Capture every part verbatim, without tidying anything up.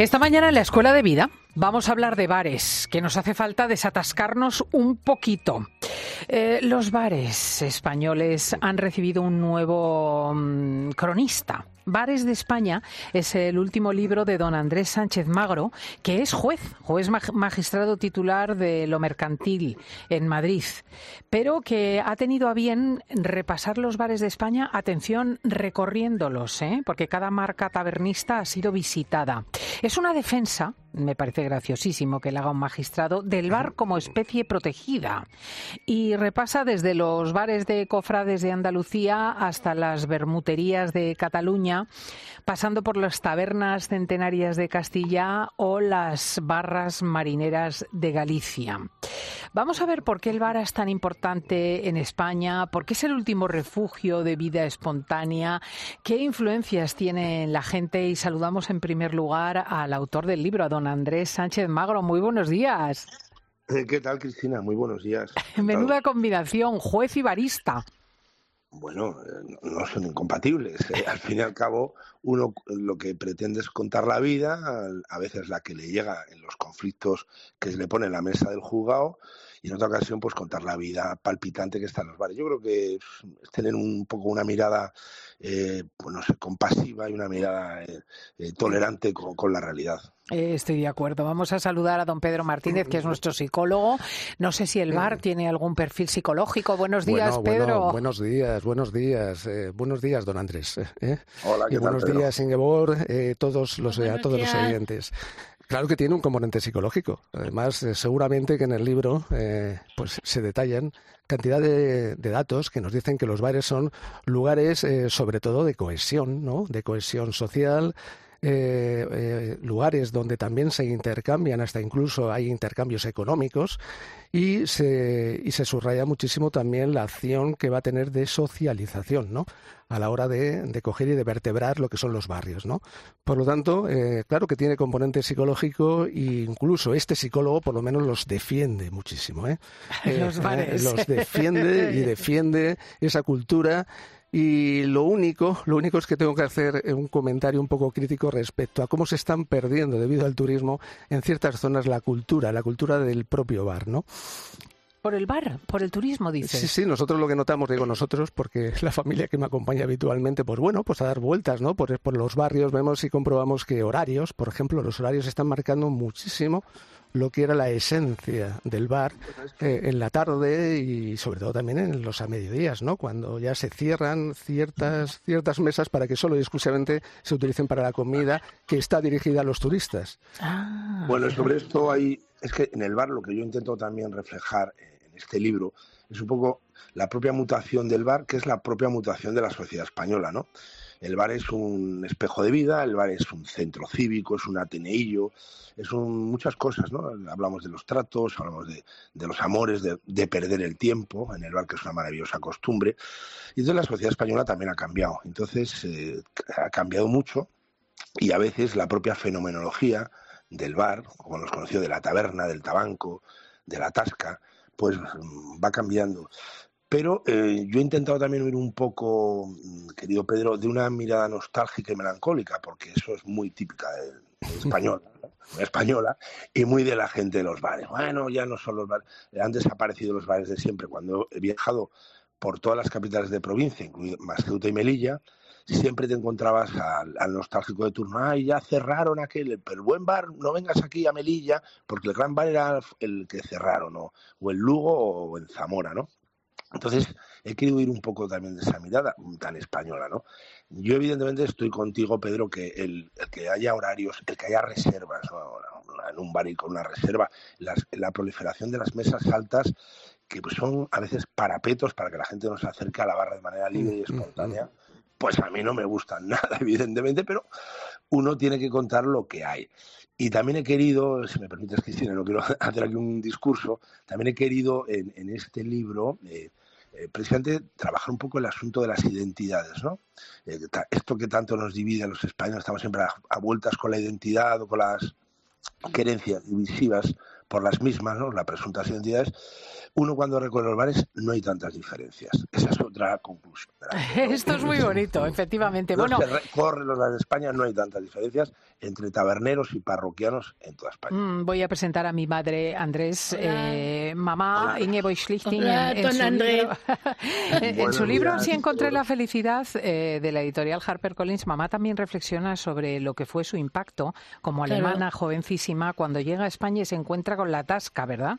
Esta mañana en la Escuela de Vida vamos a hablar de bares, que nos hace falta desatascarnos un poquito. Eh, los bares españoles han recibido un nuevo mmm, cronista. Bares de España es el último libro de don Andrés Sánchez Magro, que es juez, juez magistrado titular de lo mercantil en Madrid, pero que ha tenido a bien repasar los bares de España, atención, recorriéndolos, ¿eh? Porque cada marca tabernista ha sido visitada. Es una defensa, me parece graciosísimo que le haga un magistrado, del bar como especie protegida, y repasa desde los bares de cofrades de Andalucía hasta las bermuterías de Cataluña, pasando por las tabernas centenarias de Castilla o las barras marineras de Galicia. Vamos a ver por qué el bar es tan importante en España, por qué es el último refugio de vida espontánea, qué influencias tiene en la gente, y saludamos en primer lugar al autor del libro, a don Andrés Sánchez Magro. Muy buenos días. ¿Qué tal, Cristina? Muy buenos días. Menuda combinación, juez y barista. Bueno, no son incompatibles. ¿eh? Al fin y al cabo, uno lo que pretende es contar la vida, a veces la que le llega en los conflictos que se le pone en la mesa del juzgado, y en otra ocasión pues contar la vida palpitante que está en los bares. Yo creo que es tener un poco una mirada, eh, pues no sé, compasiva y una mirada eh, eh, tolerante con, con la realidad. Eh, estoy de acuerdo. Vamos a saludar a don Pedro Martínez, que es nuestro psicólogo. No sé si el bar tiene algún perfil psicológico. Buenos días, bueno, Pedro. Bueno, buenos días, buenos días. Eh, buenos días, don Andrés. ¿eh? Hola, ¿qué y tal, buenos Pedro? días, Ingeborg, eh, todos los, eh, a todos los oyentes. Claro que tiene un componente psicológico. Además, eh, seguramente que en el libro eh, pues se detallan cantidad de, de datos que nos dicen que los bares son lugares, eh, sobre todo, de cohesión, ¿no? De cohesión social. Eh, eh, lugares donde también se intercambian, hasta incluso hay intercambios económicos, y se, y se subraya muchísimo también la acción que va a tener de socialización, ¿no? A la hora de, de coger y de vertebrar lo que son los barrios, ¿no? Por lo tanto, eh, claro que tiene componente psicológico, e incluso este psicólogo por lo menos los defiende muchísimo, ¿eh? Los eh, bares. Los defiende y defiende esa cultura. Y lo único, lo único es que tengo que hacer un comentario un poco crítico respecto a cómo se están perdiendo debido al turismo en ciertas zonas la cultura, la cultura del propio bar, ¿no? Por el bar, por el turismo, dices. Sí, sí, nosotros lo que notamos, digo nosotros, porque la familia que me acompaña habitualmente, pues bueno, pues a dar vueltas, ¿no? Por, por los barrios vemos y comprobamos que horarios, por ejemplo, los horarios están marcando muchísimo lo que era la esencia del bar eh, en la tarde, y sobre todo también en los a mediodías, ¿no? Cuando ya se cierran ciertas ciertas mesas para que solo y exclusivamente se utilicen para la comida que está dirigida a los turistas. Ah, bueno, sobre esto hay, es que en el bar lo que yo intento también reflejar en este libro es un poco la propia mutación del bar, que es la propia mutación de la sociedad española, ¿no? El bar es un espejo de vida, el bar es un centro cívico, es un ateneillo, es un, muchas cosas, ¿no? Hablamos de los tratos, hablamos de, de los amores, de, de perder el tiempo en el bar, que es una maravillosa costumbre. Y entonces la sociedad española también ha cambiado. Entonces eh, ha cambiado mucho, y a veces la propia fenomenología del bar, como hemos conocido, de la taberna, del tabanco, de la tasca, pues va cambiando. Pero eh, yo he intentado también huir un poco, querido Pedro, de una mirada nostálgica y melancólica, porque eso es muy típica de, de española, ¿no? Muy española, y muy de la gente de los bares. Bueno, ya no son los bares, han desaparecido los bares de siempre. Cuando he viajado por todas las capitales de provincia, incluido más Ceuta y Melilla, siempre te encontrabas al, al nostálgico de turno. Ay, ya cerraron aquel, pero el buen bar, no vengas aquí a Melilla, porque el gran bar era el que cerraron, ¿no? O en Lugo o en Zamora, ¿no? Entonces, he querido ir un poco también de esa mirada tan española, ¿no? Yo, evidentemente, estoy contigo, Pedro, que el, el que haya horarios, el que haya reservas, ¿no? En un bar y con una reserva, las, la proliferación de las mesas altas, que pues son a veces parapetos para que la gente no se acerque a la barra de manera libre y espontánea, pues a mí no me gustan nada, evidentemente, pero uno tiene que contar lo que hay. Y también he querido, si me permites, Cristina, no quiero hacer aquí un discurso, también he querido en, en este libro eh, eh, precisamente trabajar un poco el asunto de las identidades, ¿no? Eh, esto que tanto nos divide a los españoles, estamos siempre a, a vueltas con la identidad o con las querencias divisivas por las mismas, ¿no? Las presuntas identidades, uno cuando recorre los bares no hay tantas diferencias. Esa es otra conclusión. Esto es muy bonito, efectivamente. Los bueno, que recorren los bares de España no hay tantas diferencias entre taberneros y parroquianos en toda España. Mm, voy a presentar a mi madre, Andrés, eh, mamá Ingeborg Schlichting. Hola, en, en, don su Andrés. libro, en, en su libro días, Sí encontré la felicidad, eh, de la editorial HarperCollins, mamá también reflexiona sobre lo que fue su impacto como Claro. alemana jovencísima cuando llega a España y se encuentra con la tasca, ¿verdad?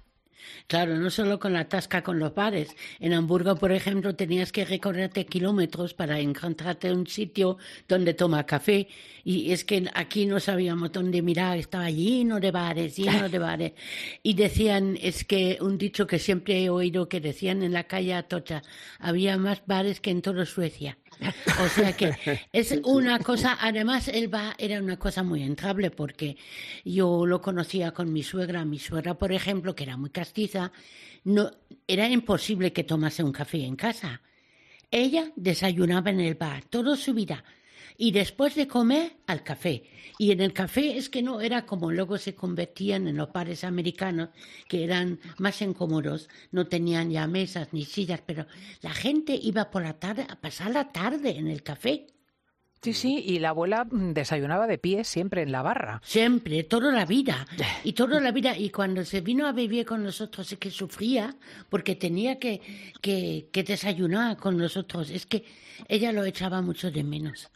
Claro, no solo con la tasca con los bares. En Hamburgo, por ejemplo, tenías que recorrerte kilómetros para encontrarte un sitio donde tomar café. Y es que aquí no sabíamos dónde mirar, estaba lleno de bares, lleno de bares. Y decían, es que un dicho que siempre he oído que decían en la calle Atocha, había más bares que en toda Suecia. O sea que es una cosa, además el bar era una cosa muy entrable porque yo lo conocía con mi suegra. Mi suegra, por ejemplo, que era muy castiza, no, era imposible que tomase un café en casa. Ella desayunaba en el bar toda su vida y después de comer al café. Y en el café es que no era como luego se convertían en los bares americanos, que eran más incómodos, no tenían ya mesas ni sillas, pero la gente iba por la tarde a pasar la tarde en el café. Sí, sí, y la abuela mm, desayunaba de pie siempre en la barra. Siempre, toda la vida. Y toda la vida. Y cuando se vino a vivir con nosotros es que sufría porque tenía que, que, que desayunar con nosotros. Es que ella lo echaba mucho de menos.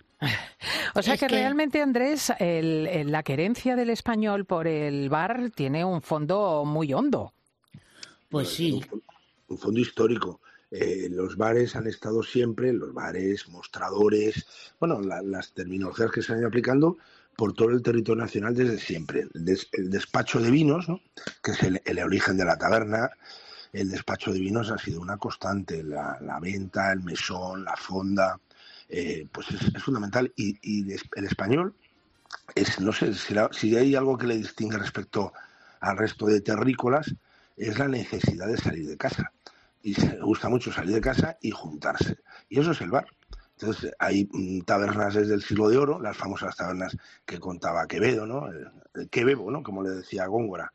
O sea Es que, que- realmente, Andrés, el, el- la querencia del español por el bar tiene un fondo muy hondo. Pues sí. Un, un fondo histórico. Eh, los bares han estado siempre, los bares, mostradores, bueno, la- las terminologías que se han ido aplicando por todo el territorio nacional desde siempre. El, des- el despacho de vinos, ¿no? Que es el, el origen de la taberna, el despacho de vinos ha sido una constante, la, la venta, el mesón, la fonda, eh, pues es, es fundamental. Y, y des- el español, es, no sé, si, la- si hay algo que le distingue respecto al resto de terrícolas, es la necesidad de salir de casa. Y se gusta mucho salir de casa y juntarse. Y eso es el bar. Entonces, hay mm, tabernas desde el siglo de oro, las famosas tabernas que contaba Quevedo, ¿no? El, el que bebo, ¿no? Como le decía Góngora,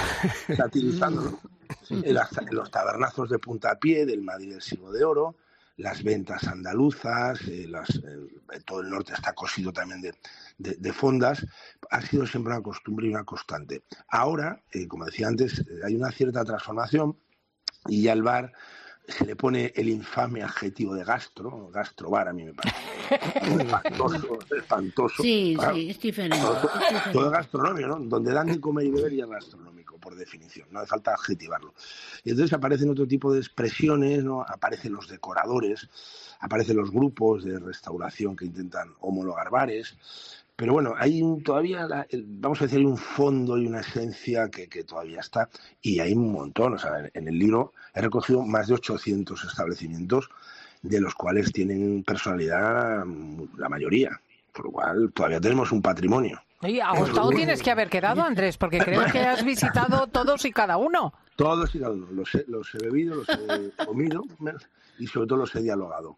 satirizando, ¿no? En, las- en los tabernazos de puntapié del Madrid del siglo de oro, las ventas andaluzas, eh, las, eh, todo el norte está cosido también de, de, de fondas, ha sido siempre una costumbre y una constante. Ahora, eh, como decía antes, eh, hay una cierta transformación y ya el bar se le pone el infame adjetivo de gastro, gastrobar a mí me parece espantoso, espantoso. Sí, Claro, sí, es diferente. todo, es diferente. todo es gastronómico, ¿no? Donde dan de comer y beber ya es gastronómico, por definición, no hace falta adjetivarlo. Y entonces aparecen otro tipo de expresiones, ¿no? Aparecen los decoradores, aparecen los grupos de restauración que intentan homologar bares. Pero bueno, hay un, todavía, la, el, vamos a decir, hay un fondo y una esencia que, que todavía está, y hay un montón. O sea, en, en el libro he recogido más de ochocientos establecimientos, de los cuales tienen personalidad la mayoría, por lo cual todavía tenemos un patrimonio. Oye, agotado tienes que haber quedado, Andrés, porque creo que has visitado todos y cada uno. Todos y cada uno. Los he, los he bebido, los he comido y sobre todo los he dialogado.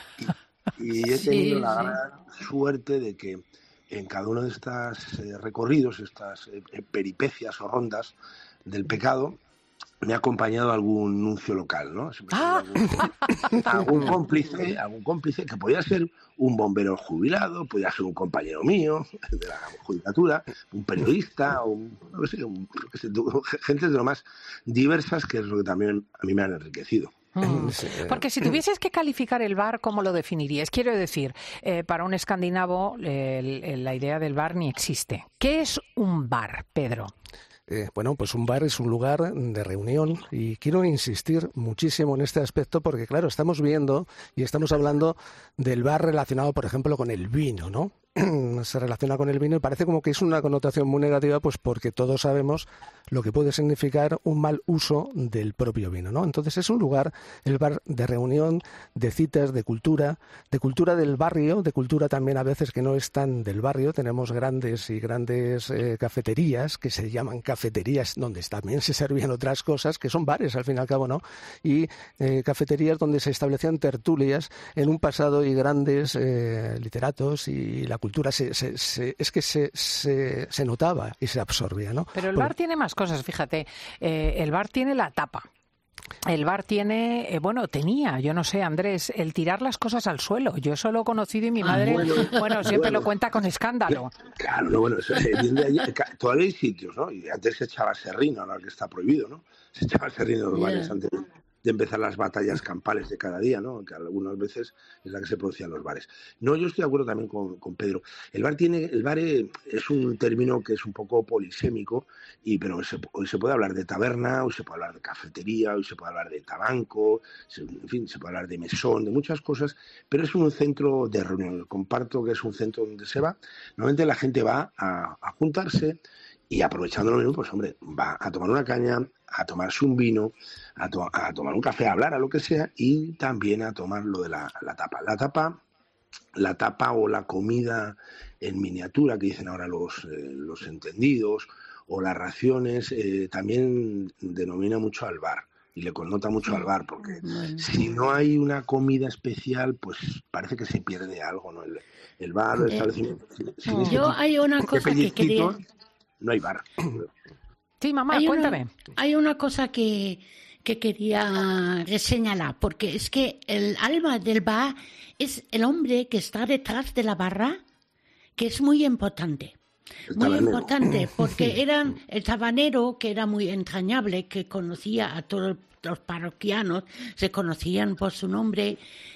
Y, y he tenido Sí, la sí. gran suerte de que en cada uno de estos eh, recorridos, estas eh, peripecias o rondas del pecado, me ha acompañado algún nuncio local, ¿no? Ah. Algún, algún cómplice, algún cómplice que podía ser un bombero jubilado, podía ser un compañero mío de la judicatura, un periodista, o un, no sé, un, no sé, gente de lo más diversas, que es lo que también a mí me han enriquecido. Mm. Porque si tuvieses que calificar el bar, ¿cómo lo definirías? Quiero decir, eh, para un escandinavo el, el, la idea del bar ni existe. ¿Qué es un bar, Pedro? Eh, bueno, pues un bar es un lugar de reunión y quiero insistir muchísimo en este aspecto porque, claro, estamos viendo y estamos hablando del bar relacionado, por ejemplo, con el vino, ¿no? Se relaciona con el vino y parece como que es una connotación muy negativa, pues porque todos sabemos lo que puede significar un mal uso del propio vino, ¿no? Entonces es un lugar, el bar, de reunión, de citas, de cultura, de cultura del barrio, de cultura también a veces que no es tan del barrio. Tenemos grandes y grandes eh, cafeterías que se llaman cafeterías donde también se servían otras cosas, que son bares al fin y al cabo, ¿no? Y eh, cafeterías donde se establecían tertulias en un pasado y grandes eh, literatos y la cultura cultura, se, se, se, es que se, se, se notaba y se absorbía, ¿no? Pero el Por... bar tiene más cosas, fíjate. Eh, el bar tiene la tapa. El bar tiene, eh, bueno, tenía, yo no sé, Andrés, el tirar las cosas al suelo. Yo eso lo he conocido y mi madre, ah, bueno, bueno, siempre bueno. lo cuenta con escándalo. Claro, no, bueno, eso, eh, allí, todavía hay sitios, ¿no? Y antes se echaba serrín, ahora que está prohibido, ¿no? Se echaba serrín en los bares yeah. antes de empezar las batallas campales de cada día, ¿no? Que algunas veces es la que se producía en los bares. No, yo estoy de acuerdo también con, con Pedro. El bar tiene, el bar es un término que es un poco polisémico, y pero se, hoy se puede hablar de taberna, hoy se puede hablar de cafetería, hoy se puede hablar de tabanco, se, en fin, se puede hablar de mesón, de muchas cosas, pero es un centro de reunión. Comparto que es un centro donde se va. Normalmente la gente va a, a juntarse y aprovechando los minutos, pues hombre, va a tomar una caña, a tomarse un vino, a, to- a tomar un café, a hablar, a lo que sea, y también a tomar lo de la, la tapa. La tapa, la tapa o la comida en miniatura, que dicen ahora los, eh, los entendidos, o las raciones, eh, también denomina mucho al bar. Y le connota mucho al bar, porque si no hay una comida especial, pues parece que se pierde algo, ¿no? El, el bar, el establecimiento. Sin, sin Yo este hay una cosa que quería... No hay bar. Sí, mamá, hay cuéntame. Una, hay una cosa que, que quería reseñalar, porque es que el alma del bar es el hombre que está detrás de la barra, que es muy importante. Muy importante, porque eran el tabanero, que era muy entrañable, que conocía a todos los parroquianos, se conocían por su nombre,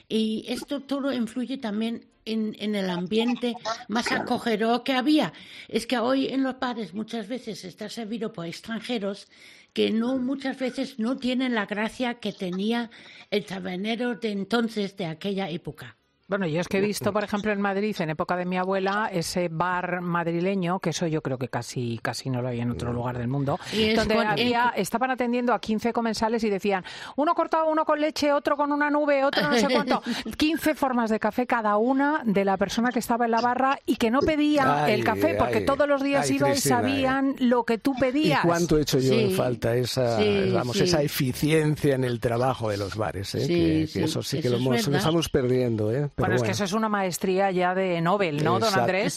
y esto todo influye también en, en el ambiente más acogedor que había. Es que hoy en los bares muchas veces está servido por extranjeros que no muchas veces no tienen la gracia que tenía el tabernero de entonces, de aquella época. Bueno, yo es que he visto, por ejemplo, en Madrid, en época de mi abuela, ese bar madrileño, que eso yo creo que casi casi no lo había en otro lugar del mundo, donde con, había, eh, estaban atendiendo a quince comensales y decían, uno cortado, uno con leche, otro con una nube, otro no sé cuánto, quince formas de café cada una de la persona que estaba en la barra y que no pedía ay, el café, porque ay, todos los días ay, iba Cristina, y sabían ay. lo que tú pedías. ¿Y cuánto he hecho yo sí. en falta esa, sí, vamos, sí. esa eficiencia en el trabajo de los bares? ¿eh? Sí, que, sí. que eso sí que eso lo, hemos, lo estamos perdiendo, ¿eh? Pero bueno, bueno, es que eso es una maestría ya de Nobel, ¿no, exacto. don Andrés?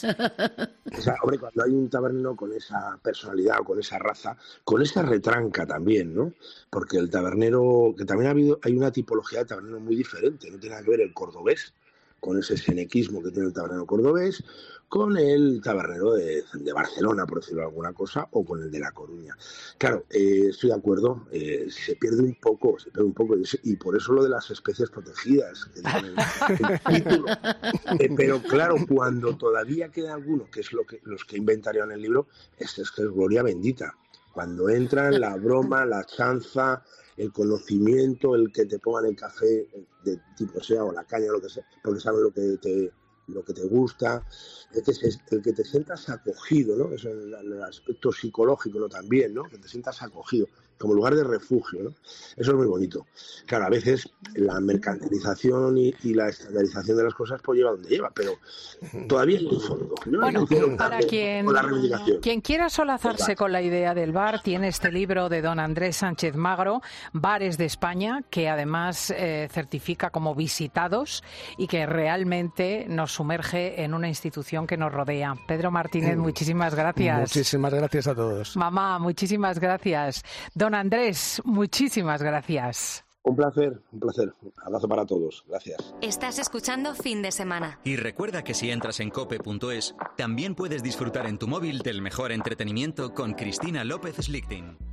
O sea, hombre, cuando hay un tabernero con esa personalidad o con esa raza, con esa retranca también, ¿no? Porque el tabernero, que también ha habido, hay una tipología de tabernero muy diferente, no tiene nada que ver el cordobés, con ese senequismo que tiene el tabernero cordobés, con el tabernero de, de Barcelona, por decirlo alguna cosa, o con el de La Coruña. Claro, eh, estoy de acuerdo, eh, se pierde un poco, se pierde un poco, y por eso lo de las especies protegidas, que el, el título. Eh, pero claro, cuando todavía queda alguno, que es lo que los que inventarían el libro, es, es que es gloria bendita. Cuando entran la broma, la chanza, el conocimiento, el que te pongan el café de tipo sea o la caña o lo que sea, porque saben lo que te lo que te gusta, el que, se, el que te sientas acogido, ¿no? Eso es el, el aspecto psicológico, ¿no? También, ¿no? Que te sientas acogido, como lugar de refugio, ¿no? Eso es muy bonito. Claro, a veces la mercantilización y, y la estandarización de las cosas pues lleva donde lleva, pero todavía hay un fondo. ¿No? Bueno, para quien, quien quiera solazarse con la idea del bar, tiene este libro de don Andrés Sánchez Magro, Bares de España, que además eh, certifica como visitados y que realmente nos sumerge en una institución que nos rodea. Pedro Martínez, muchísimas gracias. Muchísimas gracias a todos. Mamá, muchísimas gracias. Don Andrés, muchísimas gracias. Un placer, un placer. Un abrazo para todos. Gracias. Estás escuchando Fin de Semana. Y recuerda que si entras en cope punto es, también puedes disfrutar en tu móvil del mejor entretenimiento con Cristina López Slichting.